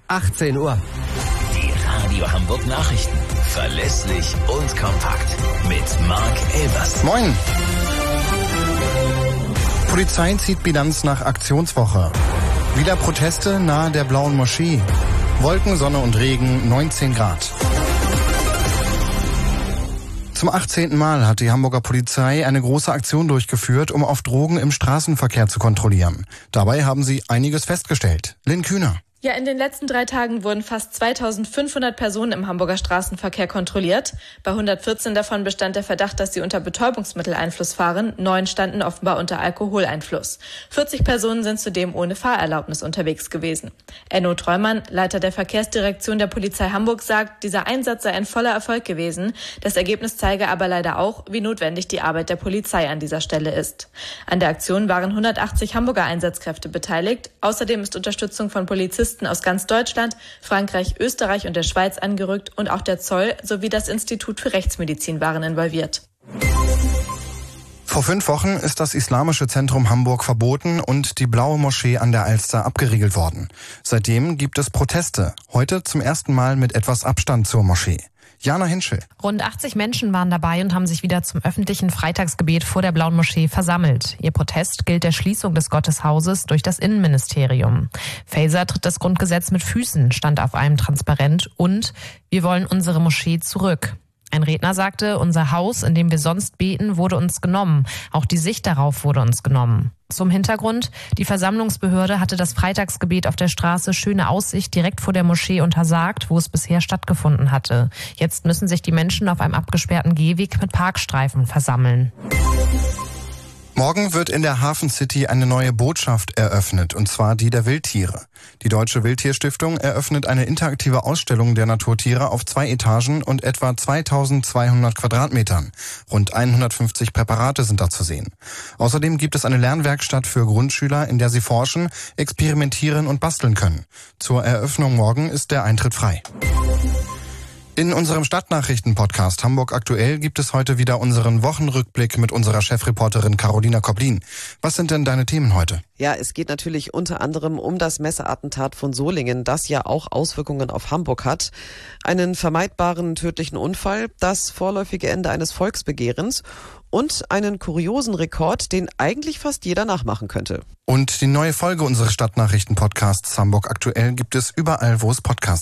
18 Uhr. Die Radio Hamburg Nachrichten. Verlässlich und kompakt. Mit Marc Elvers. Moin. Polizei zieht Bilanz nach Aktionswoche. Wieder Proteste nahe der Blauen Moschee. Wolken, Sonne und Regen, 19 Grad. Zum 18. Mal hat die Hamburger Polizei eine große Aktion durchgeführt, um auf Drogen im Straßenverkehr zu kontrollieren. Dabei haben sie einiges festgestellt. Lynn Kühner. Ja, in den letzten 3 Tagen wurden fast 2500 Personen im Hamburger Straßenverkehr kontrolliert. Bei 114 davon bestand der Verdacht, dass sie unter Betäubungsmitteleinfluss fahren. 9 standen offenbar unter Alkoholeinfluss. 40 Personen sind zudem ohne Fahrerlaubnis unterwegs gewesen. Enno Treumann, Leiter der Verkehrsdirektion der Polizei Hamburg, sagt, dieser Einsatz sei ein voller Erfolg gewesen. Das Ergebnis zeige aber leider auch, wie notwendig die Arbeit der Polizei an dieser Stelle ist. An der Aktion waren 180 Hamburger Einsatzkräfte beteiligt. Außerdem ist Unterstützung von Polizisten aus ganz Deutschland, Frankreich, Österreich und der Schweiz angerückt und auch der Zoll sowie das Institut für Rechtsmedizin waren involviert. Vor 5 Wochen ist das Islamische Zentrum Hamburg verboten und die Blaue Moschee an der Alster abgeriegelt worden. Seitdem gibt es Proteste, heute zum ersten Mal mit etwas Abstand zur Moschee. Jana Hinschel. Rund 80 Menschen waren dabei und haben sich wieder zum öffentlichen Freitagsgebet vor der Blauen Moschee versammelt. Ihr Protest gilt der Schließung des Gotteshauses durch das Innenministerium. Faeser tritt das Grundgesetz mit Füßen, stand auf einem Transparent und wir wollen unsere Moschee zurück. Ein Redner sagte, unser Haus, in dem wir sonst beten, wurde uns genommen. Auch die Sicht darauf wurde uns genommen. Zum Hintergrund, die Versammlungsbehörde hatte das Freitagsgebet auf der Straße Schöne Aussicht direkt vor der Moschee untersagt, wo es bisher stattgefunden hatte. Jetzt müssen sich die Menschen auf einem abgesperrten Gehweg mit Parkstreifen versammeln. Morgen wird in der Hafen City eine neue Botschaft eröffnet, und zwar die der Wildtiere. Die Deutsche Wildtierstiftung eröffnet eine interaktive Ausstellung der Naturtiere auf 2 Etagen und etwa 2200 Quadratmetern. Rund 150 Präparate sind da zu sehen. Außerdem gibt es eine Lernwerkstatt für Grundschüler, in der sie forschen, experimentieren und basteln können. Zur Eröffnung morgen ist der Eintritt frei. In unserem Stadtnachrichten-Podcast Hamburg aktuell gibt es heute wieder unseren Wochenrückblick mit unserer Chefreporterin Carolina Koblin. Was sind denn deine Themen heute? Ja, es geht natürlich unter anderem um das Messerattentat von Solingen, das ja auch Auswirkungen auf Hamburg hat. Einen vermeidbaren tödlichen Unfall, das vorläufige Ende eines Volksbegehrens und einen kuriosen Rekord, den eigentlich fast jeder nachmachen könnte. Und die neue Folge unseres Stadtnachrichten-Podcasts Hamburg aktuell gibt es überall, wo es Podcasts